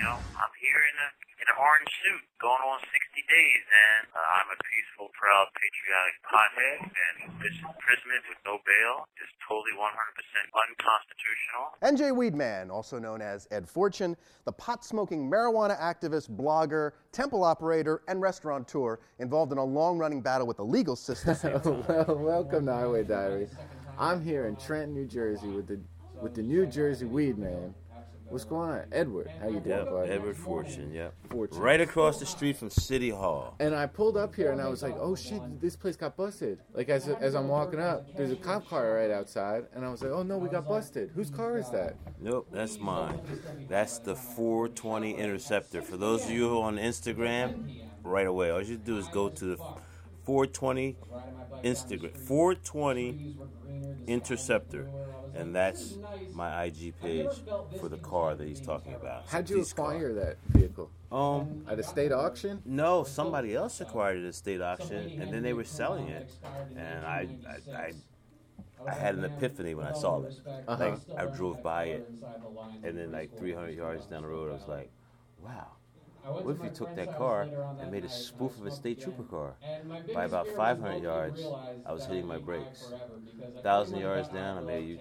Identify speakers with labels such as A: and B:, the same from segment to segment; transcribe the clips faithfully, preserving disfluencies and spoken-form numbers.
A: know, I'm here in a in an orange suit, going on sixty days, and uh, I'm a peaceful, proud, patriotic pothead, and this imprisonment with no bail is totally one hundred percent unconstitutional.
B: N J Weedman, also known as Ed Fortune, the pot-smoking marijuana activist, blogger, temple operator, and restaurateur involved in a long-running battle with the legal system.
C: Well, welcome to Highway Diaries. I'm here in Trenton, New Jersey with the with the New Jersey Weedman. What's going on? Edward, how you doing,
D: yep,
C: buddy?
D: Edward Fortune, yep.
C: Fortune.
D: Right across the street from City Hall.
C: And I pulled up here and I was like, oh shit, this place got busted. Like as as I'm walking up, there's a cop car right outside, and I was like, oh no, we got busted. Whose car is that?
D: Nope, that's mine. That's the four twenty Interceptor. For those of you on Instagram, right away, all you do is go to the four twenty Instagram, four twenty Interceptor. And that's my I G page for the car that he's talking about.
C: How'd you
D: Police
C: acquire
D: car.
C: that vehicle?
D: Um,
C: At a state auction?
D: No, somebody else acquired it at a state auction, and then they were selling it. And I, I, I, I had an epiphany when I saw it.
C: Uh-huh.
D: Like, I drove by it, and then like three hundred yards down the road, I was like, wow. What if you took that car and made a spoof of a state trooper car? By about five hundred yards, I was hitting my brakes. one thousand yards down, I made a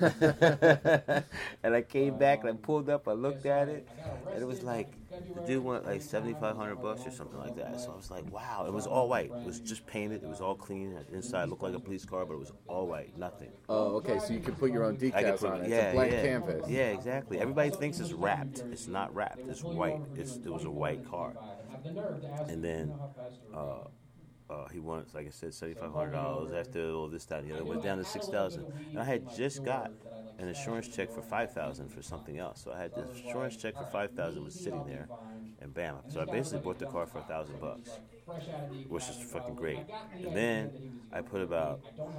D: U-turn. And I came back and I pulled up, I looked at it, and it was like, the dude wanted like seventy-five hundred bucks or something like that. So I was like, wow. It was all white. It was just painted. It was all clean. Inside it looked like a police car, but it was all white. Nothing.
C: Oh, okay. So you can put your own
D: I could
C: decals
D: put-
C: on it.
D: yeah,
C: It's a blank
D: yeah.
C: canvas.
D: Yeah, exactly. Everybody thinks it's wrapped. It's not wrapped. It's white. It's, it was a white car. And then uh, uh, he wanted, like I said, seventy-five hundred dollars. After all this, that, and the other, went down to six thousand dollars. And I had just got an insurance check for five thousand dollars for something else. So I had this insurance check for five thousand dollars was sitting there, and bam. So I basically bought the car for one thousand bucks, which is fucking great. And then I put about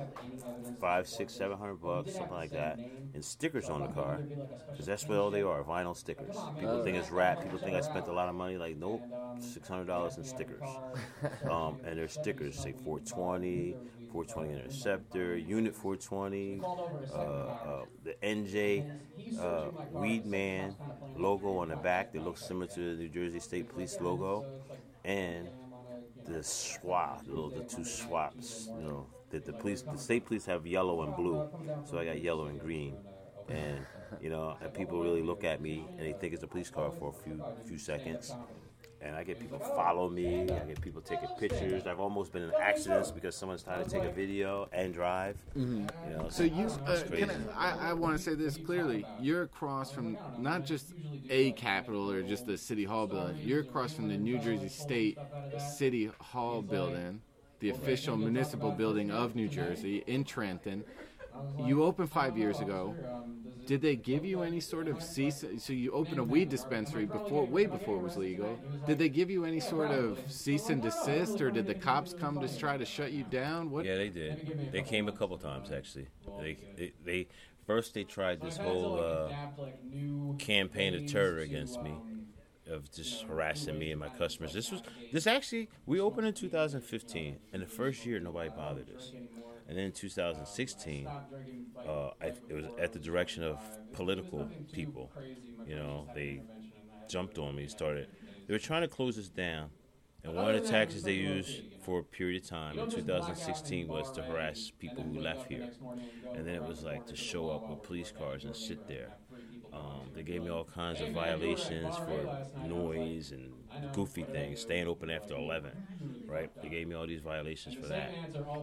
D: five, six, seven hundred bucks, something like that, in stickers on the car, because that's what all they are, vinyl stickers. People think it's wrapped. People think I spent a lot of money. Like, nope, six hundred dollars in stickers. Um, and there's stickers, say four twenty, four twenty Interceptor, Unit four twenty, uh, uh, the N J uh, Weedman logo on the back that looks similar to the New Jersey State Police logo, and the swap, the, little, the two swaps, you know, that the police, the state police have yellow and blue, so I got yellow and green, and you know, and people really look at me and they think it's a police car for a few few seconds. And I get people follow me. I get people taking pictures. I've almost been in accidents because someone's trying to take a video and drive.
C: Mm-hmm.
D: You know,
C: So you,
D: it's
C: uh,
D: crazy.
C: can I, I, I want to say this clearly. You're across from not just a Capitol or just the City Hall building. You're across from the New Jersey State City Hall building, the official municipal building of New Jersey in Trenton. You opened five years ago. Did they give you any sort of cease? So you opened a weed dispensary before, way before it was legal. Did they give you any sort of cease and desist, or did the cops come to try to shut you down? What?
D: Yeah, they did. They came a couple times actually. They, they, they first they tried this whole uh, campaign of terror against me, of just harassing me and my customers. This was this actually we opened in two thousand fifteen, and the first year nobody bothered us. And then in two thousand sixteen, uh, I, it was at the direction of political people. You know, they jumped on me, started. They were trying to close us down. And one of the tactics they used for a period of time in two thousand sixteen was to harass people who left here. And then it was like to show up with police cars and sit there. Um, they gave me all kinds of violations for noise and goofy things, staying open after eleven, right? They gave me all these violations for that.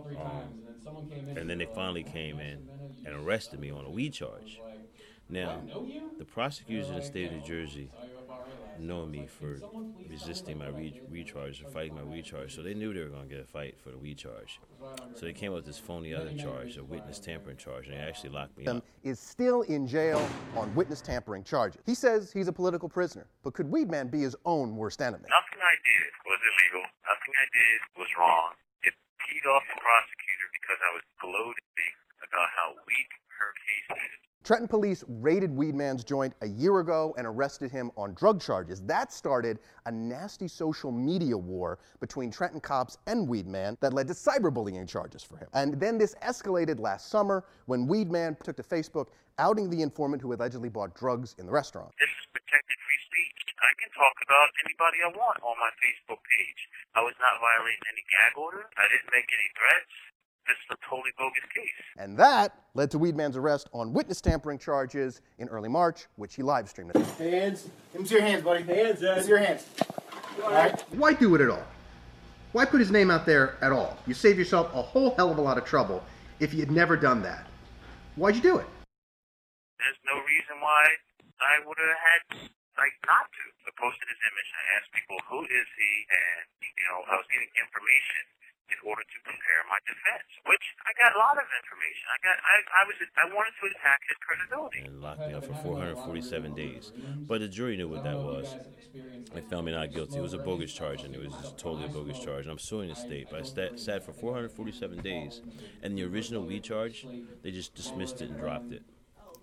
D: Um, and then they finally came in and arrested me on a weed charge. Now, the prosecutors in the state of New Jersey know me for resisting my re- recharge or fighting my recharge, so they knew they were going to get a fight for the weed charge. So they came up with this phony other charge, a witness tampering charge, and they actually locked me up.
B: Is still in jail on witness tampering charges. He says he's a political prisoner, but could Weedman be his own worst enemy?
A: Nothing I did was illegal. Nothing I did was wrong. It peed off the prosecutor because I was gloating about how weak her case is.
B: Trenton police raided Weedman's joint a year ago and arrested him on drug charges. That started a nasty social media war between Trenton cops and Weedman that led to cyberbullying charges for him. And then this escalated last summer when Weedman took to Facebook outing the informant who allegedly bought drugs in the restaurant.
A: This is protected free speech. I can talk about anybody I want on my Facebook page. I was not violating any gag order. I didn't make any threats. This is a totally bogus case.
B: And that led to Weedman's arrest on witness tampering charges in early March, which he live streamed.
E: Hands. Give me your hands, buddy. Hands, Ed. Give me your hands. All right.
B: Why do it at all? Why put his name out there at all? You save yourself a whole hell of a lot of trouble if you had never done that. Why'd you do it?
A: There's no reason why I would have had, like, not to. I posted his image. I asked people, who is he? And, you know, I was getting information in order to prepare my defense, which I got a lot of information. I got, I, I was, I wanted to attack his credibility.
D: And locked me up for four hundred forty-seven days. But the jury knew what that was. They found me not guilty. It was a bogus charge, and it was just totally a bogus charge. I'm suing the state, but I sat, sat for four hundred forty-seven days, and the original weed charge, they just dismissed it and dropped it.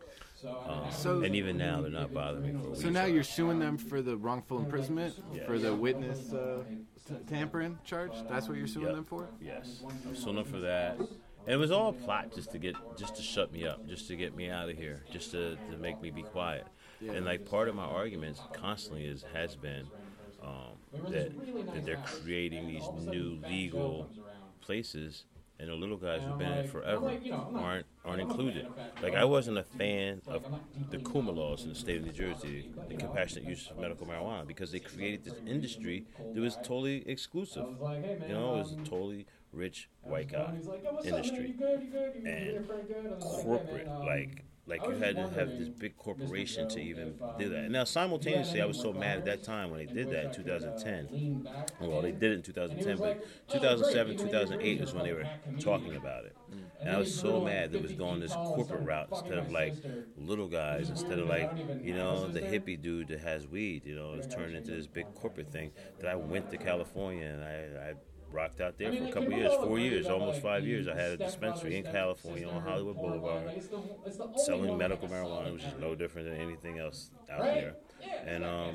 D: Um,
C: So-
D: and even now, they're not bothering me for a weed
C: So now
D: charge.
C: you're suing them for the wrongful imprisonment,
D: Yes.
C: for the witness uh, t- tampering charge? That's what you're suing
D: Yep.
C: them for?
D: Yes, I'm suing them for that. And it was all a plot just to get, just to shut me up, just to get me out of here, just to, to make me be quiet.
C: Yeah.
D: And like part of my arguments constantly is has been um, that that they're creating these new legal places, and the little guys who've been in it forever aren't aren't included. Like I wasn't a fan of the Kuma laws in the state of New Jersey, the compassionate use of medical marijuana, because they created this industry that was totally exclusive. You know, it was a totally rich white guy industry and corporate, like like you had to have this big corporation to even do that. And now simultaneously, I was so mad at that time when they did that in two thousand ten. Well, they did it in two thousand ten, but two thousand seven, two thousand eight was when they were talking about it. And I was so mad that it was going this corporate route instead of like little guys, instead of like, you know, the hippie dude that has weed, you know, it's turned into this big corporate thing that I went to California and I, I rocked out there for a couple years, four years, almost five years. I had a dispensary in California on Hollywood Boulevard selling medical marijuana, which is no different than anything else out there. And um,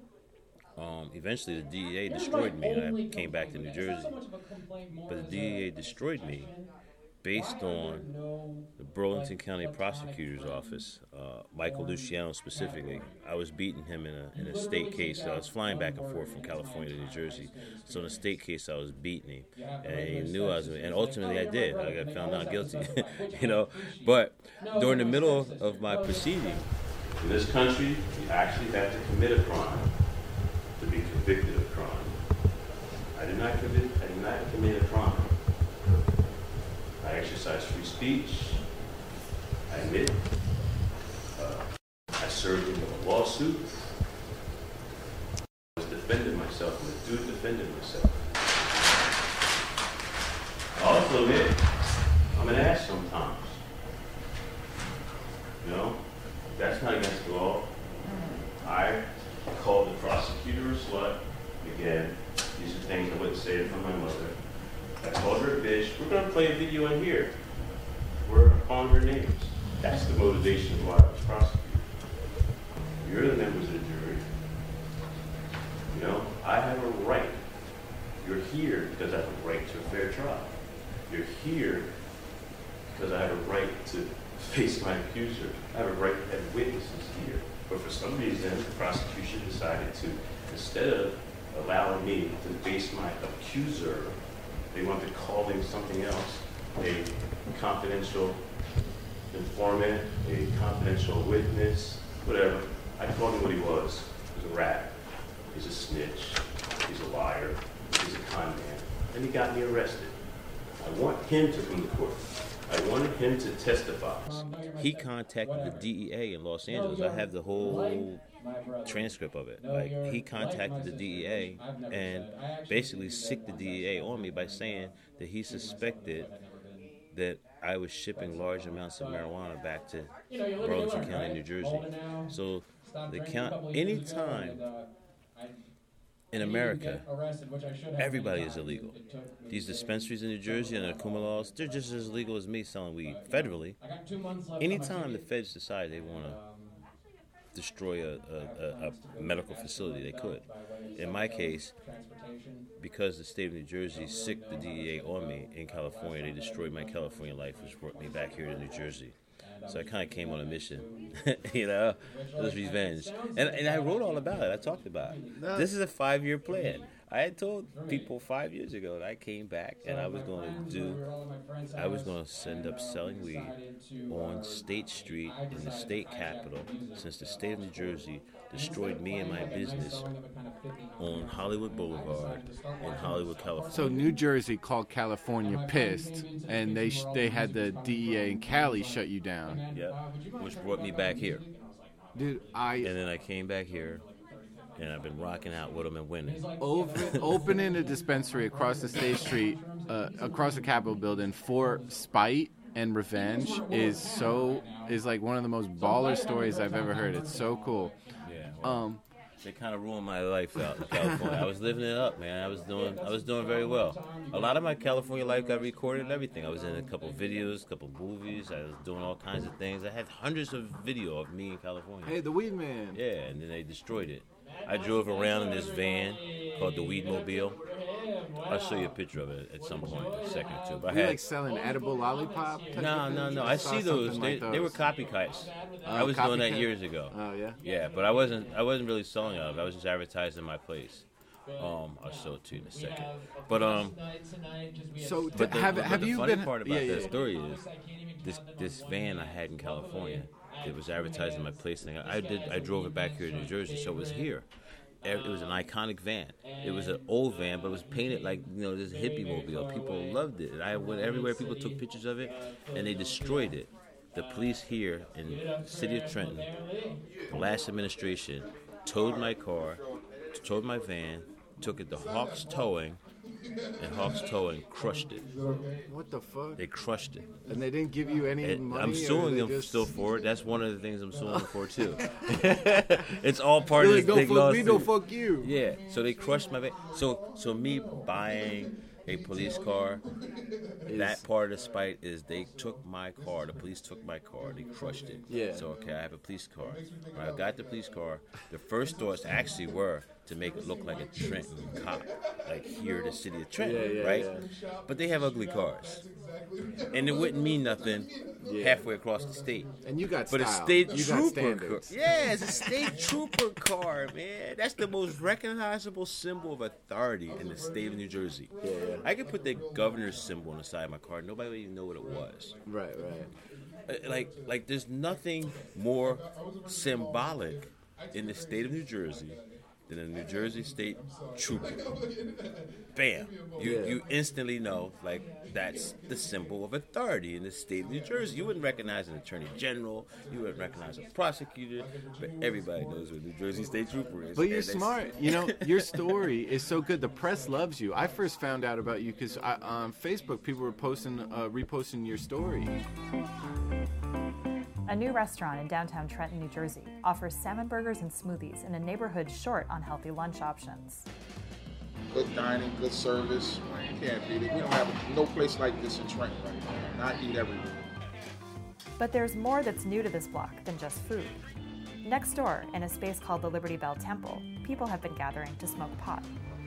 D: um, eventually the D E A destroyed me and I came back to New Jersey. But the D E A destroyed me based on the Burlington County Prosecutor's Office, uh, Michael Luciano specifically. I was beating him in a in a state case. I was flying back and forth from California to New Jersey. So in a state case, I was beating him, and he knew I was. And ultimately, I did. I got found not guilty, you know. But during the middle of, of my proceeding, in this country, you actually have to commit a crime to be convicted of crime. I did not commit. I did not commit a crime. I exercise free speech. I admit. Uh, I served in a lawsuit. I was defending myself, and the dude defended myself. I also admit I'm an ass sometimes. You know, that's not against the law. I called the prosecutor a slut. Again, these are things I wouldn't say it from my mother. I called her a bitch. We're going to play a video in here. We're on her names. That's the motivation why I was prosecuted. You're the members of the jury. You know, I have a right. You're here because I have a right to a fair trial. You're here because I have a right to face my accuser. I have a right to have witnesses here. But for some reason, the prosecution decided to, instead of allowing me to face my accuser, they want to call him something else, a confidential informant, a confidential witness, whatever. I told him what he was. He was a rat. He's a snitch. He's a liar. He's a con man. And he got me arrested. I want him to come to court. I wanted him to testify. He contacted the D E A in Los Angeles. I have the whole transcript of it. Like, he contacted the D E A and basically sicked the D E A on me by saying that he suspected that I was shipping large amounts of marijuana back to Burlington County, New Jersey. So the count, anytime in America, everybody is illegal. These dispensaries in New Jersey and the Kuma laws, they're just as illegal as me selling weed federally. Anytime the feds decide they want to destroy a, a, a medical facility, they could. In my case, because the state of New Jersey sicked the D E A on me in California, they destroyed my California life, which brought me back here to New Jersey. So I kind of came on a mission, you know, it was revenge. And and I wrote all about it. I talked about it. This is a five-year plan. I had told people five years ago that I came back and I was going to do, I was going to end up selling weed on State Street in the state capital, since the state of New Jersey destroyed me and my business on Hollywood Boulevard in Hollywood, California.
C: So New Jersey called California pissed, and they sh- they had the D E A in Cali shut you down.
D: Yep, which brought me back here.
C: Dude, I
D: And then I came back here. And I've been rocking out with them and winning.
C: Over, opening a dispensary across the State Street, uh, across the Capitol building for spite and revenge is so is like one of the most baller stories I've ever heard. It's so cool.
D: Yeah. Well, um, they kind of ruined my life out in California. I was living it up, man. I was doing I was doing very well. A lot of my California life got recorded and everything. I was in a couple of videos, a couple of movies. I was doing all kinds of things. I had hundreds of video of me in California.
C: Hey, the Weed Man.
D: Yeah, and then they destroyed it. I drove around in this van called the Weed Mobile. I'll show you a picture of it at some point in a second or two. But I
C: You
D: had,
C: like selling edible lollipop?
D: no, no, no. I see those. They, they were copycats. I was doing that years ago.
C: Oh yeah.
D: Yeah, but I wasn't. I wasn't really selling it. I was just advertising my place. Um, I'll show it to you in a second. But um,
C: So
D: but the,
C: have
D: but
C: have
D: the
C: you
D: funny
C: been?
D: part about
C: yeah, yeah.
D: that story is this this van I had in California. It was advertising my place, and I did. I drove it back here to New Jersey, so it was here. It was an iconic van. It was an old van, but it was painted like, you know, this hippie mobile. People loved it. I went everywhere. People took pictures of it, and they destroyed it. The police here in the city of Trenton, the last administration, towed my car, towed my van, took it to Hawks Towing, and Hawks Towing crushed it.
C: What the fuck?
D: They crushed it.
C: And they didn't give you any
D: And
C: money.
D: I'm
C: or
D: suing
C: they
D: them
C: just...
D: still for it. That's one of the things I'm suing them for too. It's all part
C: They're
D: of
C: like,
D: this
C: don't
D: big
C: fuck
D: lawsuit.
C: me, don't fuck you.
D: Yeah. So they crushed my van. So so me buying a police car, that part of the spite is they took my car. The police took my car. They crushed it.
C: Yeah.
D: So okay, I have a police car. When I got the police car, the first thoughts actually were to make it look like a Trenton cop, like here, the city of Trenton,
C: Yeah, yeah,
D: right?
C: yeah.
D: But they have ugly cars, and it wouldn't mean nothing
C: Yeah.
D: halfway across the state.
C: And you got
D: But a
C: style.
D: state
C: you got
D: trooper car.
C: standards.
D: Yeah, it's a state trooper car, man. That's the most recognizable symbol of authority in the state of New Jersey.
C: Yeah, yeah.
D: I could put the governor's symbol on the side of my car. Nobody would even know what it was.
C: Right, right.
D: Uh, Like, like, there's nothing more symbolic in the state of New Jersey than a New Jersey State Trooper. Bam! You
C: Yeah.
D: you instantly know, like, that's the symbol of authority in the state of New Jersey. You wouldn't recognize an attorney general. You wouldn't recognize a prosecutor. But everybody knows what New Jersey State Trooper is.
C: But you're
D: And they-
C: smart. You know, your story is so good. The press loves you. I first found out about you because on Facebook, people were posting, uh, reposting your story.
F: A new restaurant in downtown Trenton, New Jersey, offers salmon burgers and smoothies in a neighborhood short on healthy lunch options.
G: Good dining, good service. You can't beat it. We don't have no place like this in Trenton right now. And I eat everywhere.
F: But there's more that's new to this block than just food. Next door, in a space called the Liberty Bell Temple, people have been gathering to smoke pot.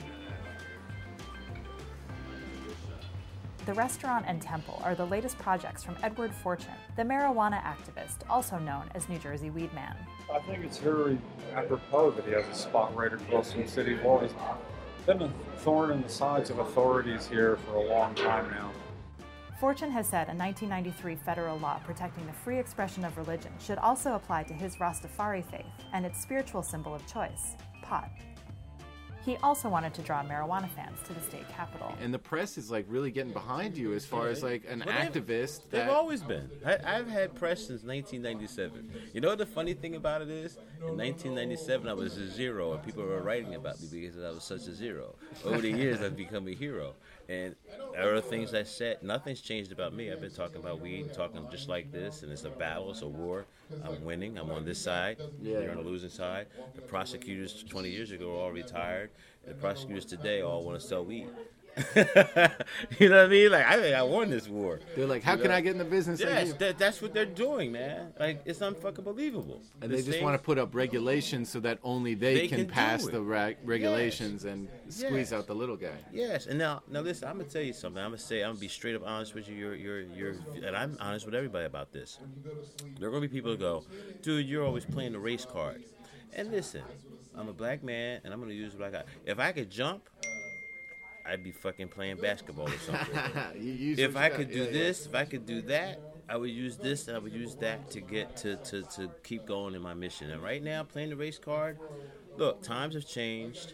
F: The restaurant and temple are the latest projects from Edward Fortune, the marijuana activist, also known as New Jersey Weed Man.
H: I think it's very apropos that he has a spot right across from City Hall. He's been a thorn in the sides of authorities here for a long time now.
F: Fortune has said a nineteen ninety-three federal law protecting the free expression of religion should also apply to his Rastafari faith and its spiritual symbol of choice, pot. He also wanted to draw marijuana fans to the state capitol.
C: And the press is like really getting behind you as far as like an
D: Well, they've-
C: activist.
D: They've
C: that,
D: always been. I, I've had press since nineteen ninety-seven. You know what the funny thing about it is? In nineteen ninety-seven, I was a zero, and people were writing about me because I was such a zero. Over the years, I've become a hero. And there are things I said. Nothing's changed about me. I've been talking about weed, talking just like this, and it's a battle, it's a war. I'm winning. I'm on this side.
C: Yeah.
D: You're on the losing side. The prosecutors twenty years ago were all retired. And the prosecutors today all want to sell weed. You know what I mean? Like, I think I won this war.
C: They're like, how
D: you
C: can
D: know?
C: I get in the business?
D: Yes,
C: like
D: that, that's what they're doing, man. Like, it's unfucking believable.
C: And
D: This
C: they just
D: thing-
C: want to put up regulations so that only they,
D: They
C: can,
D: can do
C: pass
D: it.
C: the reg- regulations
D: Yes.
C: and squeeze
D: Yes.
C: out the little guy.
D: Yes, and now, now listen. I'm gonna tell you something. I'm gonna say, I'm gonna be straight up honest with you. You're, you're, you're, and I'm honest with everybody about this. There are gonna be people who go, dude, you're always playing the race card. And listen, I'm a black man, and I'm gonna use what I got. If I could jump, I'd be fucking playing basketball or something.
C: You use
D: If
C: what
D: I
C: you got.
D: could do
C: Yeah, yeah.
D: this, if I could do that, I would use this and I would use that to get to, to, to keep going in my mission. And right now, playing the race card, look, times have changed.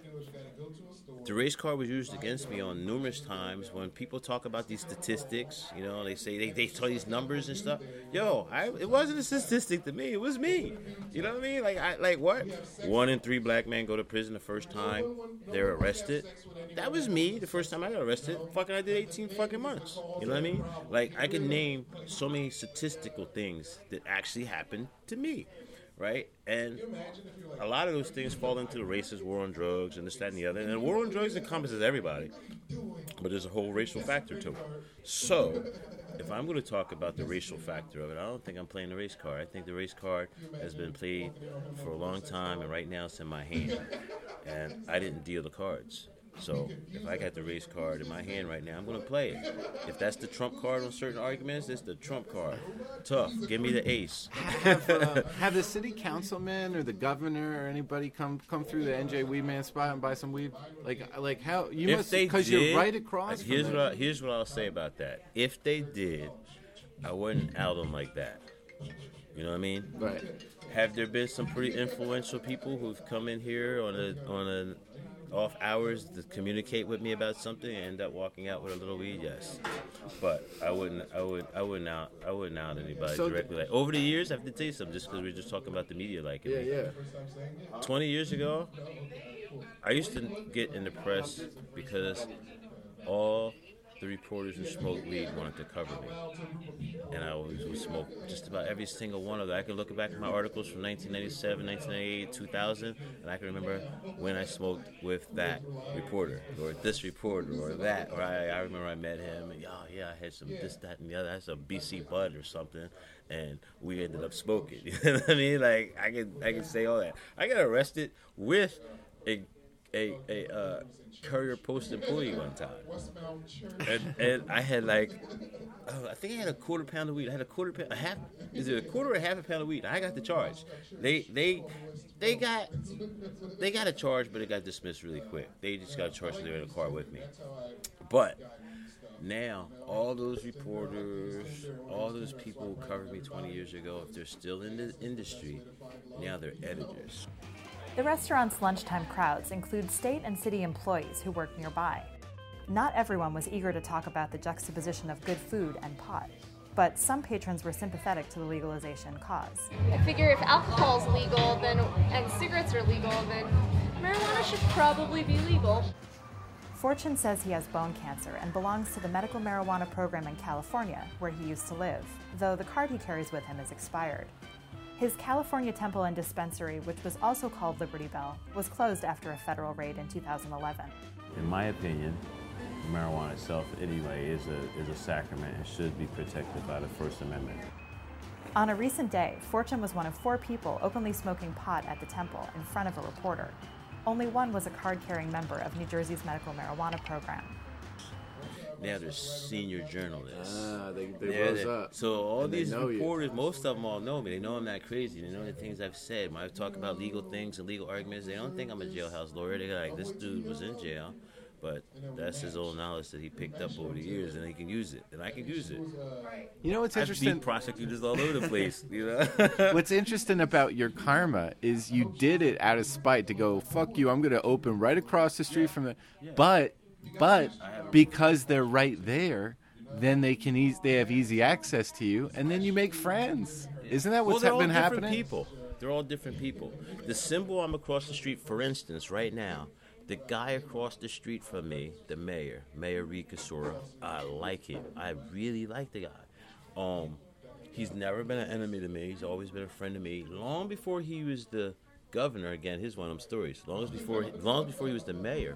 D: The race card was used against me on numerous times. When people talk about these statistics, you know, they say they, they tell these numbers and stuff. Yo, I, it wasn't a statistic to me. It was me. You know what I mean? Like, I, like what? One in three black men go to prison the first time they're arrested. That was me the first time I got arrested. Fucking, I did eighteen fucking months. You know what I mean? Like, I can name so many statistical things that actually happened to me. Right? And a lot of those things fall into the racist war on drugs and this, that, and the other. And the war on drugs encompasses everybody. But there's a whole racial factor to it. So, if I'm going to talk about the racial factor of it, I don't think I'm playing the race card. I think the race card has been played for a long time, and right now it's in my hand. And I didn't deal the cards. So if I got the race card in my hand right now, I'm going to play it. If that's the trump card on certain arguments, it's the trump card. Tough. Give me the ace.
C: have, uh, have the city councilman or the governor or anybody come come through the N J Weedman spot and buy some weed? Like like how you
D: If
C: must
D: they
C: because
D: did,
C: you're right across.
D: like,
C: from
D: here's
C: it.
D: what I, here's what I'll say about that. If they did, I wouldn't out them like that. You know what I mean?
C: Right.
D: Have there been some pretty influential people who've come in here on a on a off hours to communicate with me about something and end up walking out with a little weed? Yes, but I wouldn't. I would. I wouldn't out. I wouldn't out anybody
C: So
D: directly. Like over the years, I have to tell you something. Just because we're just talking about the media, like
C: Yeah, yeah.
D: twenty years ago, I used to get in the press because all the reporters who smoked weed wanted to cover me. And I always would smoke just about every single one of them. I can look back at my articles from nineteen ninety-seven, nineteen ninety-eight, two thousand, and I can remember when I smoked with that reporter, or this reporter, or that. Or I, I remember I met him, and, oh, yeah, I had some this, that, and the other. I had some B C Bud or something, and we ended up smoking. You know what I mean? Like, I can, I can say all that. I got arrested with a a a uh, Courier Post employee one time, and and I had like, oh, I think I had a quarter pound of weed. I had a quarter pound, a half, is it a quarter or a half a pound of weed? I got the charge. They they they got they got a charge, but it got dismissed really quick. They just got charged because they were in the car with me. But now all those reporters, all those people who covered me twenty years ago, if they're still in the industry, now they're editors.
F: The restaurant's lunchtime crowds include state and city employees who work nearby. Not everyone was eager to talk about the juxtaposition of good food and pot, but some patrons were sympathetic to the legalization cause.
I: I figure if alcohol's legal then and cigarettes are legal, then marijuana should probably be legal.
F: Fortune says he has bone cancer and belongs to the medical marijuana program in California, where he used to live, though the card he carries with him is expired. His California Temple and Dispensary, which was also called Liberty Bell, was closed after a federal raid in two thousand eleven.
D: In my opinion, marijuana itself, anyway, is a is a sacrament and should be protected by the First Amendment.
F: On a recent day, Fortune was one of four people openly smoking pot at the temple in front of a reporter. Only one was a card-carrying member of New Jersey's medical marijuana program.
D: Now they're senior journalists.
C: Ah, they, they
D: Yeah,
C: rose
D: they-
C: up.
D: So all
C: And they
D: these
C: know you.
D: reporters, most of them all know me. They know I'm not crazy. They know the things I've said. When I talk about legal things and legal arguments, they don't think I'm a jailhouse lawyer. They're like, this dude was in jail, but that's his old knowledge that he picked up over the years, and he can use it, and I can use it.
C: You know what's
D: I've
C: interesting?
D: beat prosecutors all over the place. You know.
C: What's interesting about your karma is you did it out of spite to go, fuck you, I'm going to open right across the street from the... But, but because they're right there, then they can eas- they have easy access to you, and then you make friends. Isn't that
D: Well,
C: what's
D: they're
C: ha-
D: all
C: been
D: different
C: happening?
D: people. They're all different people. The symbol I'm across the street, for instance, right now, the guy across the street from me, the mayor, Mayor Reed Kasura, I like him. I really like the guy. Um, he's never been an enemy to me. He's always been a friend to me. Long before he was the governor, again, here's one of them stories. Long as before, long before he was the mayor,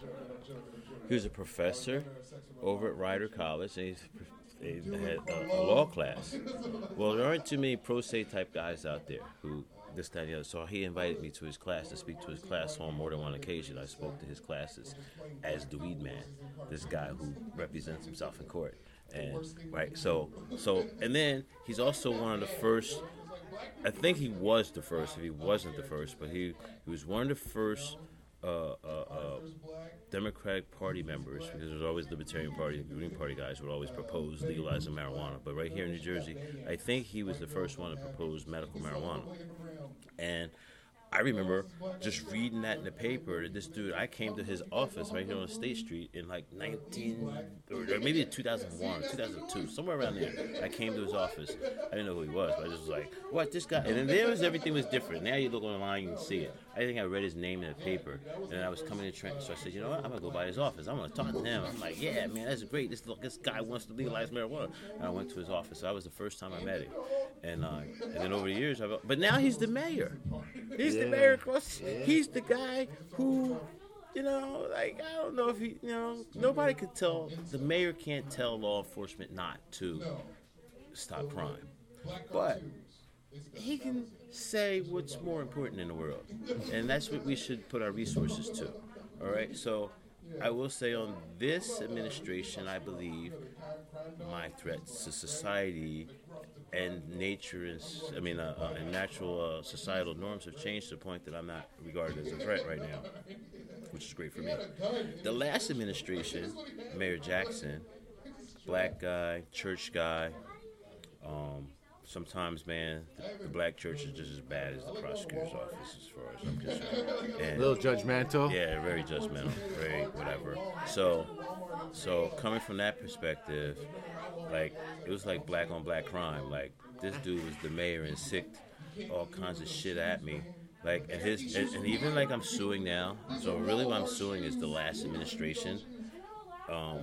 D: he was a professor over at Rider College, and he's, he had a, a law class. Well, there aren't too many pro se type guys out there who this, that, and the other. So he invited me to his class to speak to his class on more than one occasion. I spoke to his classes as the weed man, this guy who represents himself in court. And right, so so and then he's also one of the first. I think he was the first, if he wasn't the first, but he, he was one of the first uh, uh, uh, Democratic Party members, because there's always Libertarian Party, the Green Party guys would always propose legalizing marijuana. But right here in New Jersey, I think he was the first one to propose medical marijuana. And I remember just reading that in the paper that this dude, I came to his office right here on State Street in like nineteen, or maybe two thousand one, two thousand two, somewhere around there. I came to his office. I didn't know who he was, but I just was like, what, this guy? And then there was, everything was different. Now you look online, you can see it. I think I read his name in the paper, and then I was coming to Trenton, so I said, you know what, I'm going to go by his office. I'm going to talk to him. I'm like, yeah, man, that's great. This this guy wants to legalize marijuana. And I went to his office. So that was the first time I met him. And uh, and then over the years, I've, but now he's the mayor. He's
C: Yeah.
D: the mayor across. He's the guy who, you know, like, I don't know if he, you know, nobody could tell, the mayor can't tell law enforcement not to stop crime. But he can say what's more important in the world. And that's what we should put our resources to. All right? So I will say on this administration, I believe my threats to society and nature and, I mean, uh, uh, and natural uh, societal norms have changed to the point that I'm not regarded as a threat right now, which is great for me. The last administration, Mayor Jackson, black guy, church guy, um, sometimes, man, the, the black church is just as bad as the prosecutor's office as far as I'm concerned. And,
C: a little judgmental.
D: Yeah, very judgmental, very whatever. So, so coming from that perspective, like, it was like black on black crime. Like, this dude was the mayor and sicked all kinds of shit at me. Like, and his, and, and even like I'm suing now. So really, what I'm suing is the last administration. Um,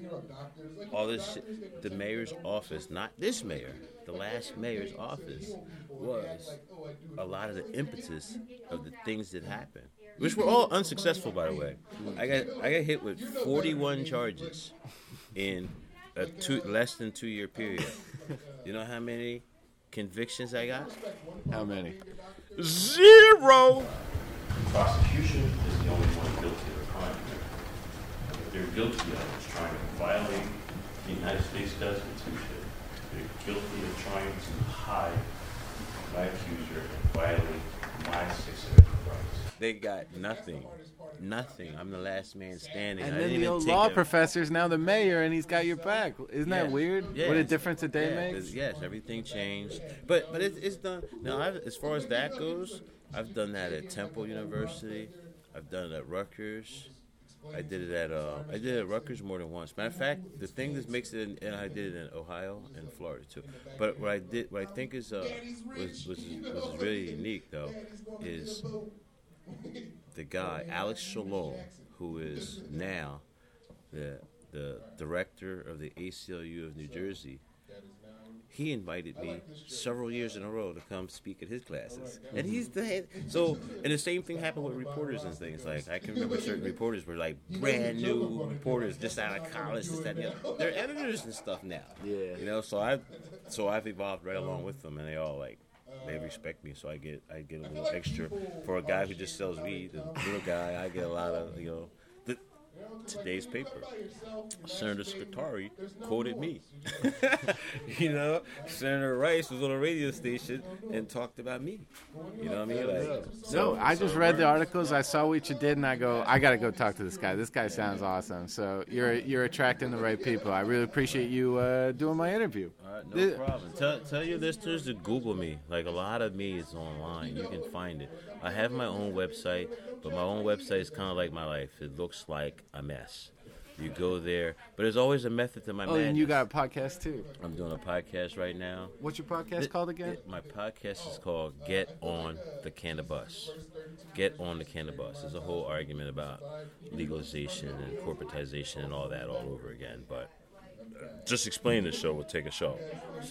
D: all this shit, the mayor's office, not this mayor, the last mayor's office was a lot of the impetus of the things that happened, which were all unsuccessful, by the way. I got I got hit with forty-one charges in a two less than two year period. You know how many convictions I got?
C: How many?
D: Zero.
J: Prosecution is the only one guilty of a crime. What they're guilty of is trying to violate the United States Constitution. They're guilty of trying to hide my accuser and violate my Sixth Amendment rights.
D: They got nothing. Nothing. I'm the last man standing.
C: And
D: I
C: then
D: didn't
C: the
D: even
C: old
D: take
C: law
D: him.
C: professor's now the mayor, and he's got your back. Isn't that
D: Yeah.
C: weird?
D: Yeah.
C: What a difference a day
D: Yeah,
C: makes.
D: 'cause, yes, everything changed. But but it, it's done. Now, I've, as far as that goes, I've done that at Temple University. I've done it at Rutgers. I did it at uh, I did it at Rutgers more than once. Matter of fact, the thing that makes it, in, and I did it in Ohio and Florida too. But what I did, what I think is uh, was was was really unique though, is the guy Alex Shalom, who is now the the director of the A C L U of New Jersey. He invited me several years in a row to come speak at his classes, and he's the head. So, and the same thing happened with reporters and things. Like, I can remember certain reporters were like brand new reporters, just out of college, this, that, and the other. They're editors and stuff now.
C: Yeah.
D: You know, so I've so I've evolved right along with them, and they all like they respect me. So I get I get a little extra for a guy who just sells weed. The little guy, I get a lot of, you know. The, today's paper, Senator Scutari quoted me. You know, Senator Rice was on a radio station and talked about me. You know what I mean? Like,
C: No, I just
D: so-
C: read the articles. I saw what you did, and I go, I got to go talk to this guy. This guy sounds awesome. So you're you're attracting the right people. I really appreciate you uh, doing my interview.
D: All right, no
C: Th-
D: problem. Tell, tell your listeners to Google me. Like, a lot of me is online. You can find it. I have my own website, but my own website is kind of like my life. It looks like a mess. You go there, but there's always a method to my
C: Oh,
D: madness.
C: and you got a podcast too.
D: I'm doing a podcast right now.
C: What's your podcast
D: Th-
C: called again?
D: th- My podcast is called Get On the Cannabis. Get On the Cannabis. There's a whole argument about legalization and corporatization and all that all over again, but just explaining the show would take a show. So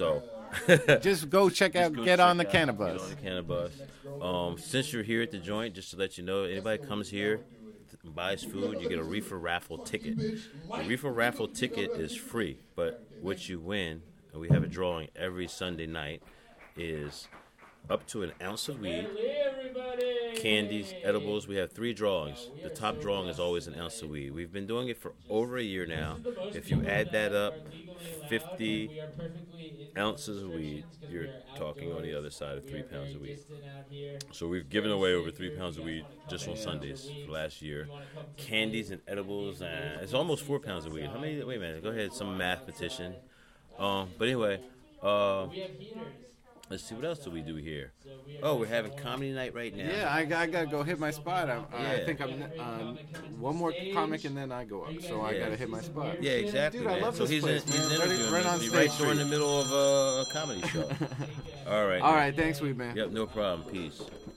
C: Just go check
D: Just
C: out
D: go
C: Get
D: check
C: on the
D: out
C: Cannabis.
D: Get on the Cannabis. Um, since you're here at the joint, just to let you know, anybody comes here, th- buys food, you get a reefer raffle ticket. The reefer raffle ticket is free, but what you win, and we have a drawing every Sunday night, is up to an ounce of weed, candies, edibles. We have three drawings. The top drawing is always an ounce of weed. We've been doing it for over a year now. If you add that up, fifty ounces of weed, you're talking on the other side of three pounds of weed. So we've given away over three pounds of weed just on Sundays for last year. Candies and edibles, uh, it's almost four pounds of weed. How many? Wait a minute. Go ahead. Some mathematician. Um, but anyway, uh, let's see, what else do we do here? Oh, we're having comedy night right now.
C: Yeah, I, I gotta go hit my spot. I, I
D: Yeah.
C: think I'm um, one more comic and then I go up. So I
D: Yeah.
C: gotta hit my spot.
D: Yeah, exactly.
C: Dude, I
D: man.
C: love
D: so
C: this
D: he's
C: place,
D: in, he's
C: man. Right-
D: interviewing
C: right
D: me.
C: on
D: He's
C: State
D: right during the
C: Street.
D: middle of uh, a comedy show. All right.
C: All
D: man.
C: right, thanks, Weed Man.
D: Yep, no problem. Peace.